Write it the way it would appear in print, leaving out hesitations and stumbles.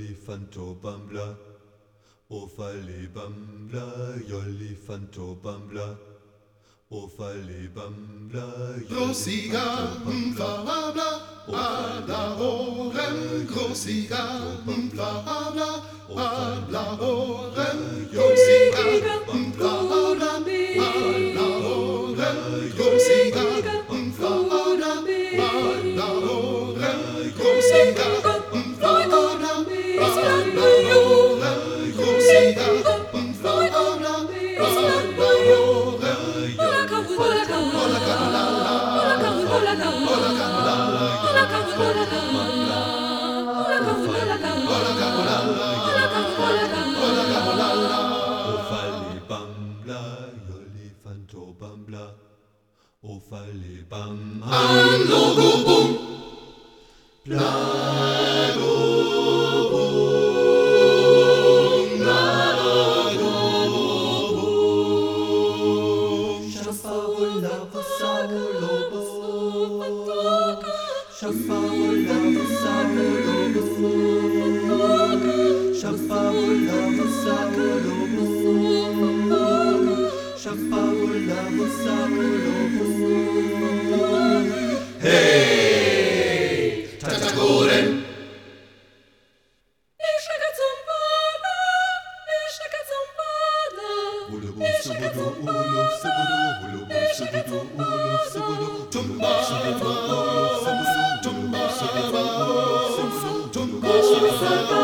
Yolifanto bambla, Ofale bambla, Yolifanto bambla, Ofale bambla, Grossiga, Fabla, Adlaroren, Grossiga, Fabla, Adlaroren, Grossiga, Fabla, Adlaroren, Grossiga, Fabla, Adlaroren, Grossiga, Fabla, Adlaroren, Grossiga, Fabla, Yolifanto bambla, Ofale bam, Logo boom, Plago boom, Plago boom. Shafaula Vasagulobo, Shafaula Vasagulobo, Shafaula Vasagulobo, Shafaula Vasagulobo. Hey, Tatagoren. Tumbaba,